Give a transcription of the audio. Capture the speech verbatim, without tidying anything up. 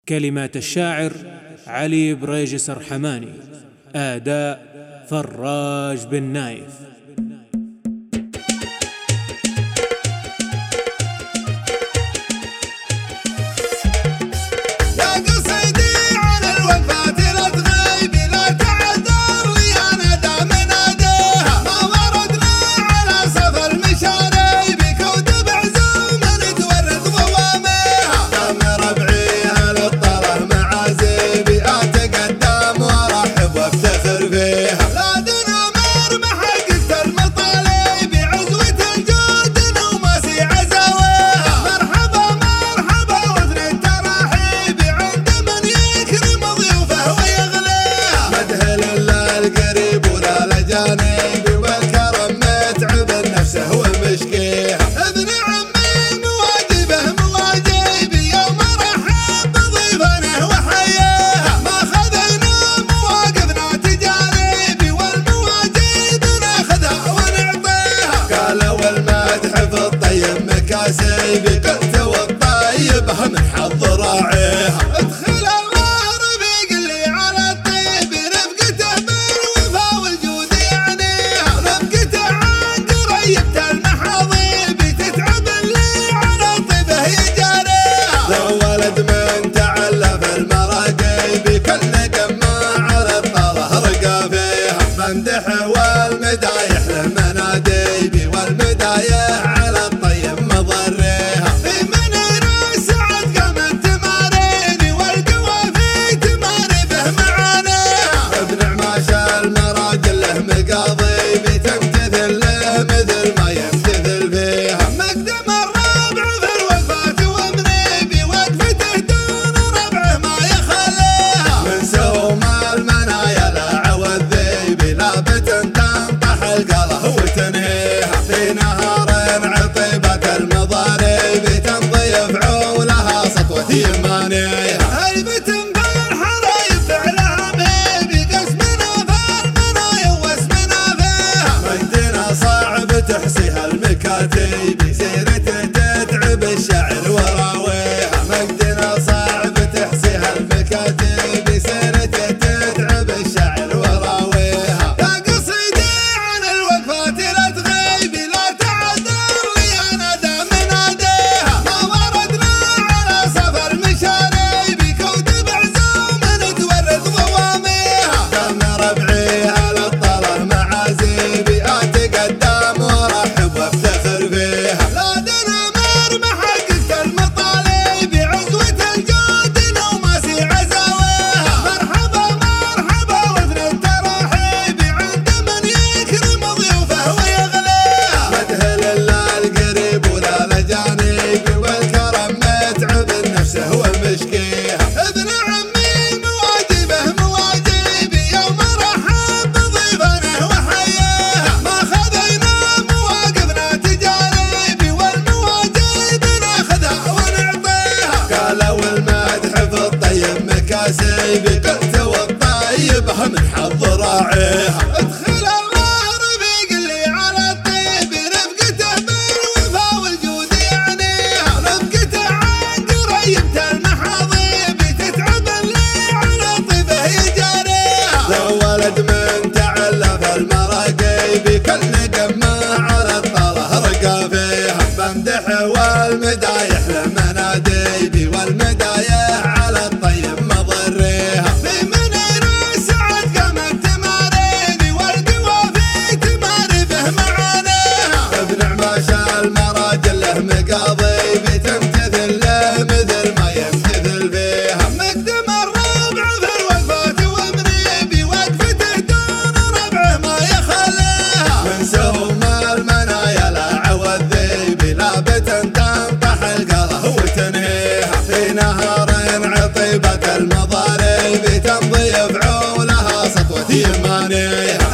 كلمات الشاعر علي بريجس الرحماني، أداء فراج بن نايف. قلت والطيب من حظ راعيها ادخل الله رفيق اللي على الطيب رفقته بالوفا والجود يعنيها رفقته عن قريبة المحاضيب تتعب اللي على طيبه يجاريها لو ولد من تعلف المراقيب كل قمة على الطله رقى فيها ممدح والمدايح للمناديب والمدايح على الطيب مضريها مقاضي بتمتثل له مثل ما يمتثل فيها مقدم الربع في الوفاة ومنيبي وقفته دون ربعه ما يخليها من سوم المنايا لا عوى الذيبي لابت تنطح القله وتنهيها في نهار عطيبة المضارب تنضيف عولها سطوة يمانيها هيبة تحصيها المكاتب سيرته تتعب الشعر وراويها مقدنا صعب تحصيها المكاتب سيرته تتعب الشعر وراويها يا قصيدي عن الوقفات لا تغيبي لا تعذر لي انا دام ناديها ما وردنا على سفر مشاريبي كود بعزوم نتورث ضواميها دام ربعيها للطله معازيبي اتقدم وافتخر فيها لا دنا مرمى حققت المطالب عزوة الجود وماسي عزاويها مرحبا مرحبا وزن التراحيب عند من يكرم ضيوفه ويغليها مدهل الا القريب ولا الاجانب والكرم متعب نفسه ومشكيها ابن عمي مواجبه مواجبي يوم رحب بضيفنه وحياها ما خذينا قالوا المدح في الطيب مكاسب قلت والطيب من حظ راعيها ادخل الله رفيق اللي على الطيب رفقته بالوفا والجود يعنيها رفقته عن قريبة المحاضيب تتعب اللي على طيبه يجاريها لو ولد من تعلف المراقيب كل قمة على الطله رقى فيها ممدح والمدايح للمناديب والمدايح على الطيب مضريها في منير السعد قامت تمارين والقوى في تمارفه معانيها ابن عماش المراجل له مقاضي بتمتثل له مثل ما يمتثل فيها مقدم الربع في الوقفات ومنيبي وقفته دون ربعه ما يخليها من سوم المنايا لا عوى الذيبي لابت تنطح القله وتنهيها في نهار عطيبة المضارب تنضيف عولها سطوة يمانيها